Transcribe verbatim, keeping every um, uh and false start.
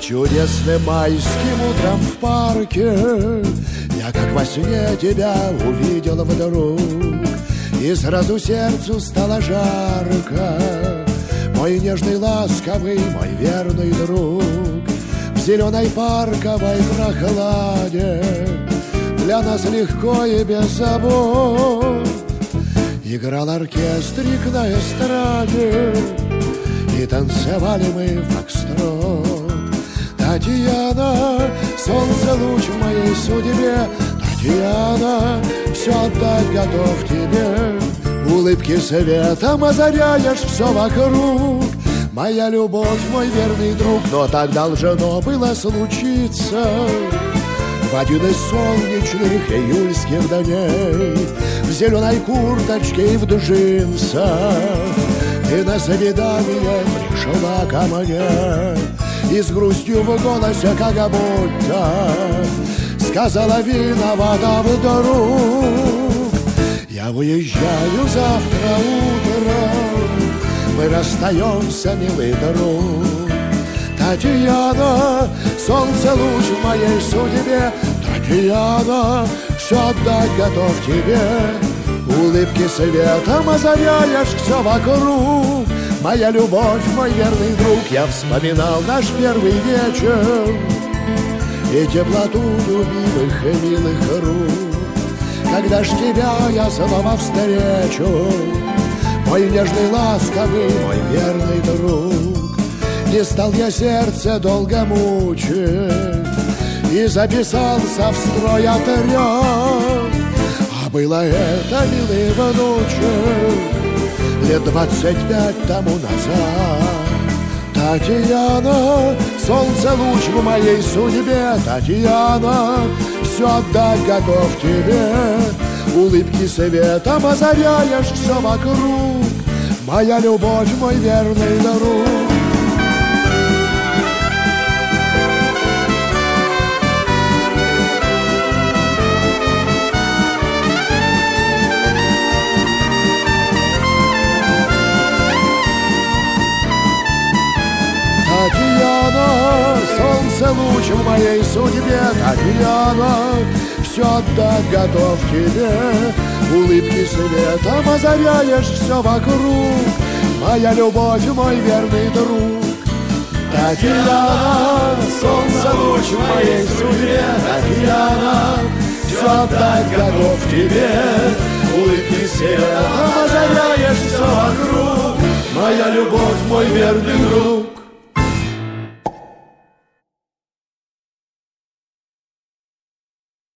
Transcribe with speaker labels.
Speaker 1: Чудесным майским утром в парке я, как во сне, тебя увидел вдруг, и сразу сердцу стало жарко. Мой нежный, ласковый, мой верный друг, в зеленой парковой прохладе для нас легко и без забот играл оркестрик на эстраде, и танцевали мы фокстрот. Татьяна, солнце луч в моей судьбе, Татьяна, все отдать готов тебе. Улыбки светом озаряешь все вокруг, моя любовь, мой верный друг. Но так должно было случиться в один из солнечных июльских дней, в зеленой курточке и в джинсах ты на свидание пришла ко мне, и с грустью в голосе, как будто сказала виновата вдруг: я уезжаю завтра утром, мы расстаемся, милый друг. Татьяна, солнце луч в моей судьбе, Татьяна, все отдать готов тебе. Улыбки светом озаряешь все вокруг, моя любовь, мой верный друг. Я вспоминал наш первый вечер и теплоту любимых и милых рук. Когда ж тебя я снова встречу, мой нежный, ласковый, мой верный друг. Не стал я сердце долго мучить и записался в строй отряд. А было это, милый внучек, лет двадцать пять тому назад. Татьяна, солнце луч в моей судьбе, Татьяна, все отдать готов тебе. Улыбки светом озаряешь все вокруг, моя любовь, мой верный друг. Татьяна, солнце луч в моей судьбе, Татьяна, все отдать готов тебе. Улыбки светом озаряешь все вокруг, моя любовь, мой верный друг. Татьяна, солнце луч в моей судьбе, Татьяна, все отдать готов тебе. Улыбки светом озаряешь все вокруг, моя любовь, мой верный друг.